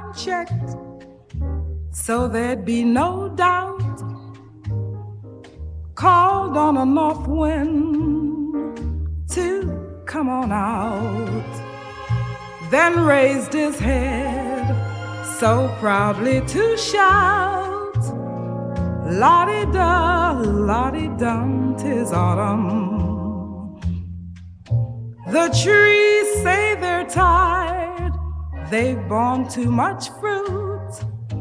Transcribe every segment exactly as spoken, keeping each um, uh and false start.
sound checked so there'd be no doubt. Called on a north wind to come on out. Then raised his head so proudly to shout, la-di-da, la-di-dum, 'tis autumn. The trees say they're tired, they've borne too much fruit,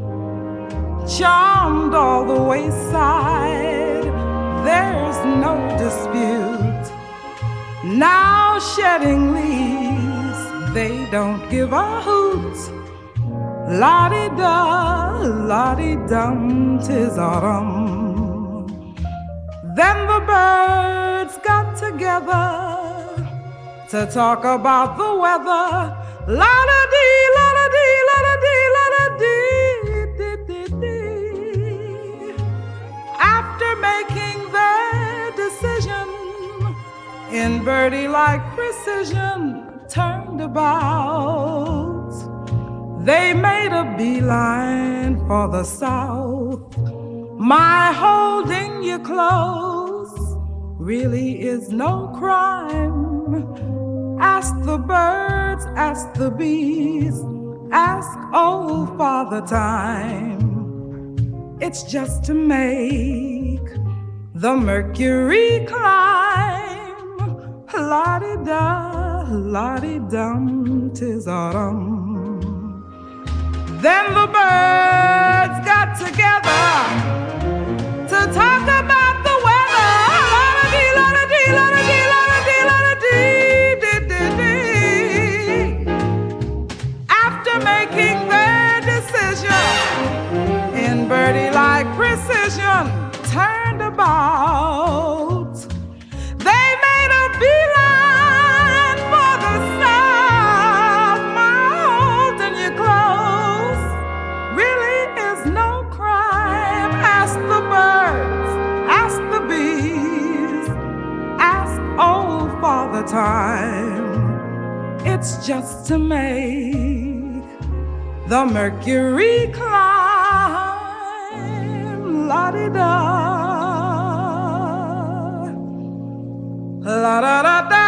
charmed all the wayside, there's no dispute. Now shedding leaves, they don't give a hoot. La-di-da, la-di-dum, 'tis autumn. Then the birds got together to talk about the weather. La-da-dee, la-da-dee, la-da-dee, la-da-dee, dee-dee-dee. After making their decision, in birdie-like precision, turned about. They made a beeline for the south. My holding you close really is no crime. Ask the birds, ask the bees, ask old Father Time. It's just to make the mercury climb. La-di-da, la-di-dum, 'tis autumn. Then the birds got together to talk about the weather. La-da-dee, la-da-dee, la-da-dee, la-da-dee, la-da-dee, dee-dee-dee. After making their decision, in birdie-like precision, turned about. They made a beeline for the south. My holding you close really is no crime. Ask the birds, ask the bees, ask old Father Time. It's just to make the mercury climb. La-di-da, la-da-da-da.